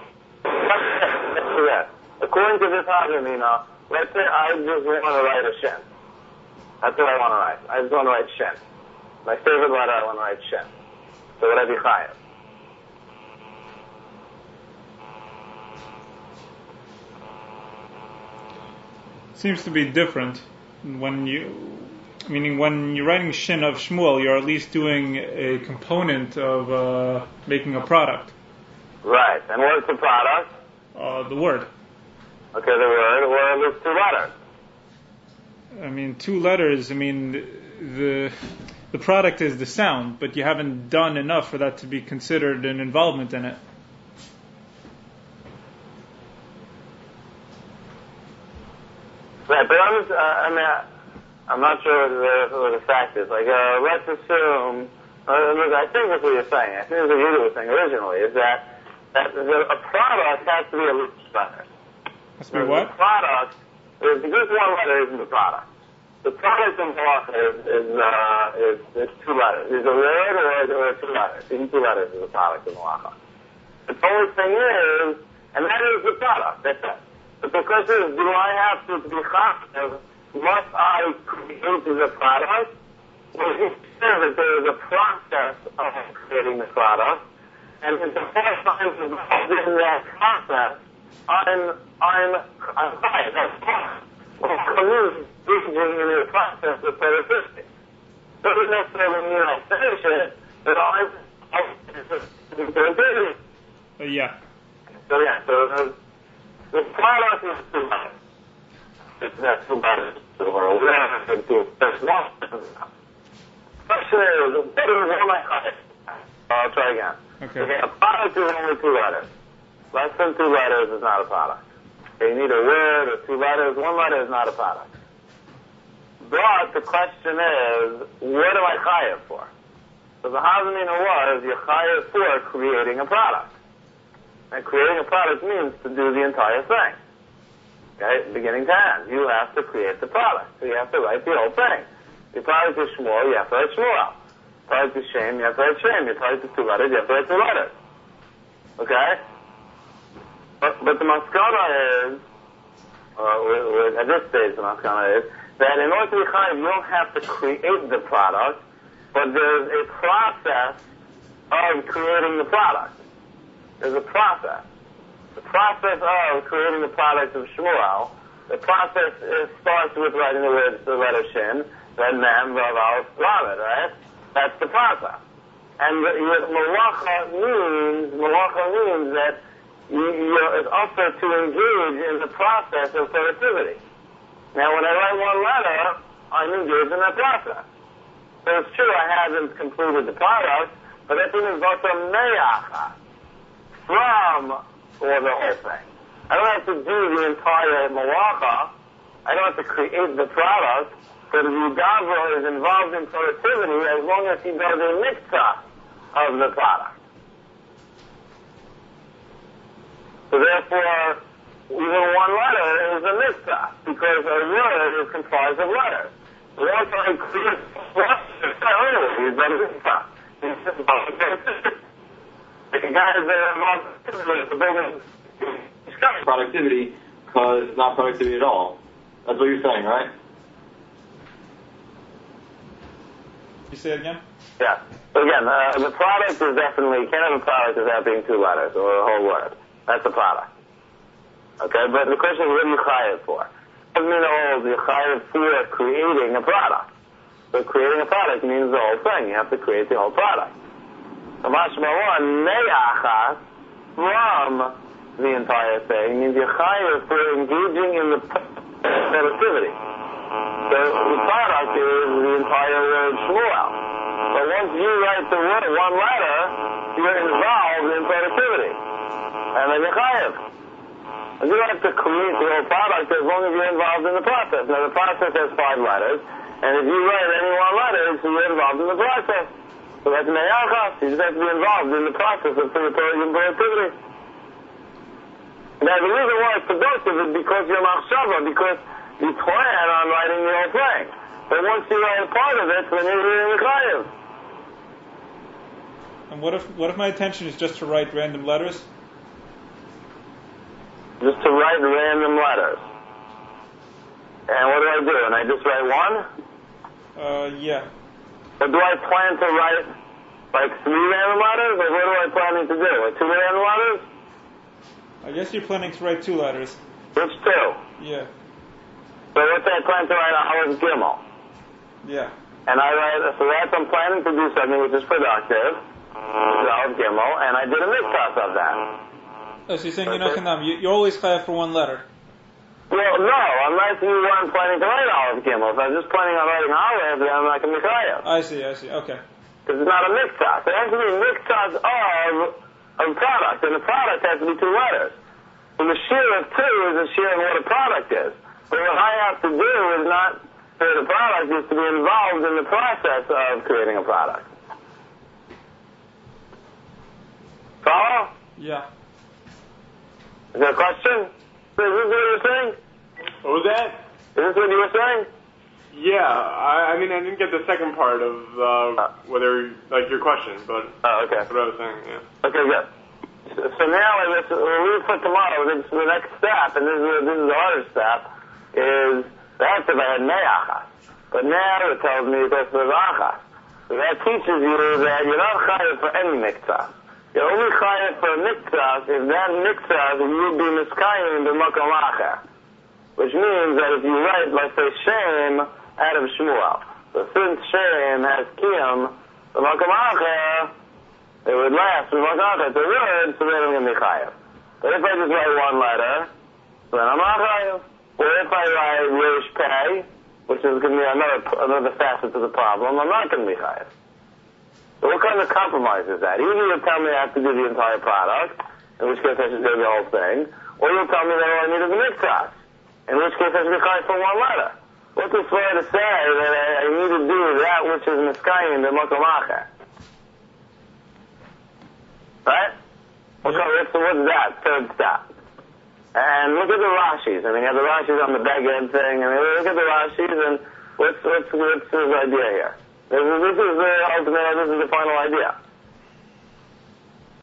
Speaker 1: according to this Hazami, you know, let's say I just want to write a shen. That's what I want to write. I just want to write shen. My favorite letter, I want to write shen. So would I be chayav?
Speaker 2: Seems to be different when you, meaning when you're writing shin of Shmuel, you're at least doing a component of uh, making a product.
Speaker 1: Right. And what's the product?
Speaker 2: Uh, the word.
Speaker 1: Okay, the word, or at least two letters.
Speaker 2: I mean, two letters. I mean, the the product is the sound, but you haven't done enough for that to be considered an involvement in it.
Speaker 1: Right, but I'm just, uh, I mean, I, I'm not sure what the, what the fact is. Like, uh, let's assume, uh, look, I think that's what you're saying. I think that's what you were saying originally, is that, that the, a product has to be a letter.
Speaker 2: Has to be what?
Speaker 1: The product, is, just one letter isn't the product. The product in Halacha is, is, uh, is, is two letters. Is a word or, or two letters. Even two letters is a product in Halacha. The only thing is, and that is the product, that's it. But the question is, do I have to be chayav? Must I create the product? Well, he says that there is a process of creating the product, and if the first time involved in that process, I'm I'm I'm chayav. That's fine. Well, Kalu is engaging in the process of metaphysics. Doesn't necessarily mean I finish it, but I'm I'm
Speaker 2: Uh, yeah.
Speaker 1: So yeah, so. Uh, The product is two letters. It's not two letters, or whatever it is. There's one. Question is, what is all my chayav? I'll try again.
Speaker 2: Okay.
Speaker 1: Okay, a product is only two letters. Less than two letters is not a product. Okay, you need a word or two letters. One letter is not a product. But the question is, what am I chayav for? So the Hazamina was, you're chayav for creating a product. And creating a product means to do the entire thing. Okay, beginning to end. You have to create the product. So you have to write the whole thing. Your product is Shmuel, you have to write Shmuel. Your product is Shem, you have to write Shem. Your product is two letters, you have to write two letters. Okay? But, but the maskana is, uh, with, with, at this stage the maskana is, that in order to be chayav, you don't have to create the product, but there's a process of creating the product. There's a process. The process of creating the product of Shmuel, the process is, starts with writing the, word, the letter Shin, then Mem, Vav, Aleph, Lamed, right? That's the process. And the, the malacha means, malacha means that you, you're, it's also to engage in the process of productivity. Now, when I write one letter, I'm engaged in that process. So it's true I haven't completed the product, but that means also meyacha, from or the whole thing. I don't have to do the entire malacha. I don't have to create the product. But the Yudavra is involved in productivity as long as he does a mitzvah of the product. So therefore, even one letter is a mitzvah because a word is comprised of letters. So also I create he's done a mitzvah. He's just about the guy is involved in building
Speaker 4: productivity because it's not productivity at all. That's what you're saying, right?
Speaker 2: You say it again?
Speaker 1: Yeah. So again, uh, the product is definitely, you can't have a product without being two letters or a whole word. That's the product. Okay, but the question is, what are you chayav for? Doesn't mean all you're chayav for creating a product. So creating a product means the whole thing. You have to create the whole product. So mashma one, me'achas, from the entire thing, means you're chayav for engaging in the productivity. So the product is the entire word Shmuel. But once you write the word, one letter, you're involved in productivity. And then you're chayav. And you don't have to create the whole product as long as you're involved in the process. Now the process has five letters, and if you write any one letter, so you're involved in the process. So that's me'achas. You just have to be involved in the process of productivity. Now the reason why it's productive is because you're machshava, because you plan on writing the whole thing. But once you write a part of it, then you're really chayav.
Speaker 2: And what if what if my intention is just to write random letters?
Speaker 1: Just to write random letters. And what do I do? And I just write one?
Speaker 2: Uh, yeah.
Speaker 1: Or do I plan to write like three random letters? Or what do I planning to do? Like two random letters?
Speaker 2: I guess you're planning to write two letters.
Speaker 1: Which two?
Speaker 2: Yeah.
Speaker 1: So let's say I plan to write Aleph Gimel.
Speaker 2: Yeah.
Speaker 1: And I write, so that's I'm planning to do something which is productive, which is Aleph Gimel, and I did a mixtas of that.
Speaker 2: Oh, so you're saying you're not kanam. You're always chayav for one letter.
Speaker 1: Well, no, unless you weren't planning to write Aleph Gimel. If I was just planning on writing Aleph, then I'm not going to be chayav.
Speaker 2: I see, I see. Okay.
Speaker 1: Because it's not a mixtas. It has to be a mixtas of a product, and the product has to be two letters. So the shear of two is a shear of what a product is. But what I have to do is not create a product, is to be involved in the process of creating a product. Follow?
Speaker 2: Yeah.
Speaker 1: Is there a question? Is this what you were saying?
Speaker 7: What was that?
Speaker 1: Is this what you were saying?
Speaker 7: Yeah, I, I mean, I didn't get the second part of uh, whether, like, your question, but
Speaker 1: Oh, okay.
Speaker 7: what I was saying, yeah.
Speaker 1: Okay, good. So, so now, let's, we'll leave for tomorrow. This, the next step, and this is, this is the harder step, is that's if I had me'achas. But now it tells me it's achas. So that teaches you that you're not chayav for any miktzah. You're only chayav for a miktzah if that miktzah you would be miskayim b'makom acher. Which means that if you write, let's say, Shem out of Shmuel. So since Shem has Kiyam, b'makom acher, it would last b'makom acher. It's a word, so then I'm going to be chayav. But if I just write one letter, then I'm not chayav. Or if I write Rish Pei, which is going to be another another facet to the problem, I'm not going to be chayav. So what kind of compromise is that? Either you'll tell me I have to do the entire product, in which case I should do the whole thing, or you'll tell me that all I need is a miktzah, in which case I should be chayav for one letter. What's the way to say that I, I need to do that which is miskayim b'makom acher? Right? Okay, so what's that? Third step. And look at the Rashis. I mean, you have the Rashis on the Beged thing. I mean, look at the Rashis, and what's, what's, what's his idea here? This is, this is the ultimate, this is the final idea.